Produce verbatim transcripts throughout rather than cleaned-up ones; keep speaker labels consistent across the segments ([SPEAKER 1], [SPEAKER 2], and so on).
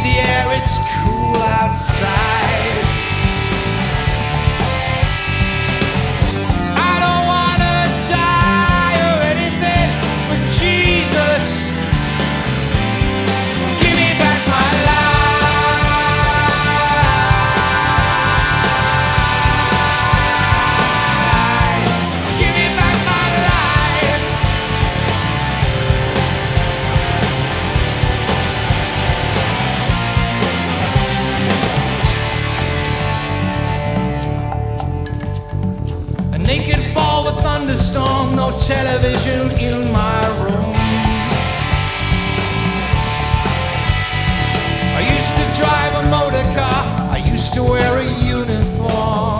[SPEAKER 1] the air, it's cool outside. I don't wanna die or anything, but Jesus, give me back my life. Give me back my life. A naked ball with thunderstorm, no television in my room. I used to drive a motor car, I used to wear a uniform.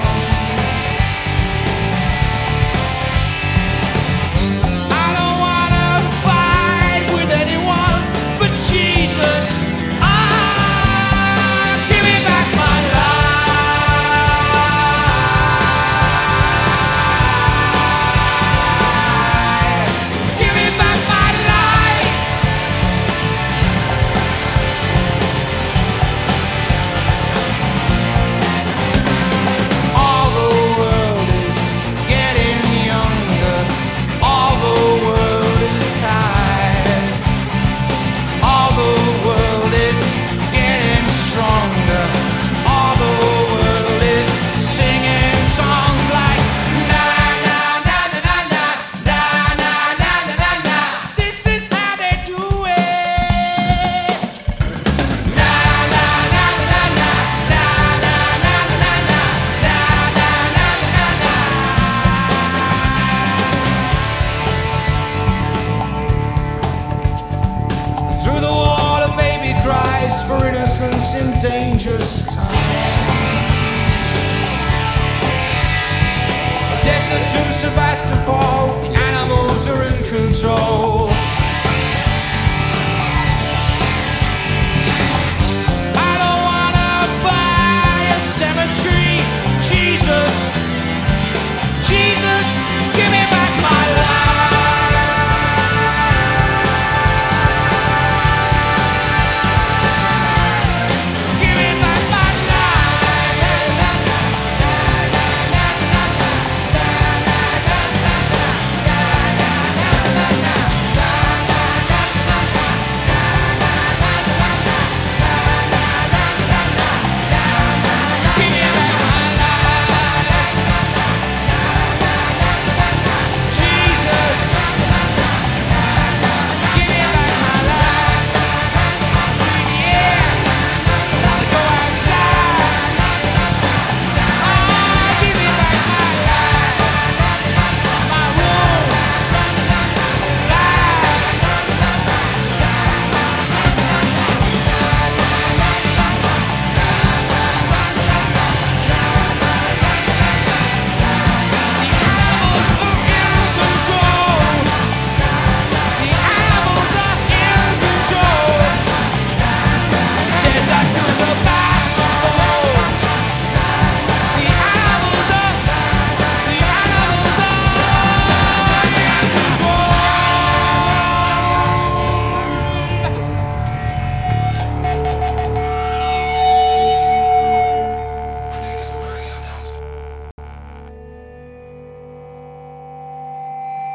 [SPEAKER 1] I don't wanna fight with anyone but Jesus. Ah, give me back my life. Give me back my life. All the world is getting younger. All the world is tired. All the world is getting stronger. All the world is singing songs like na na na na na na na na na na na na. This is how they do it. Na na na na na na na na na na na na na na na na. Through the wall, a baby cries for innocence in dangerous times. A desert to survive.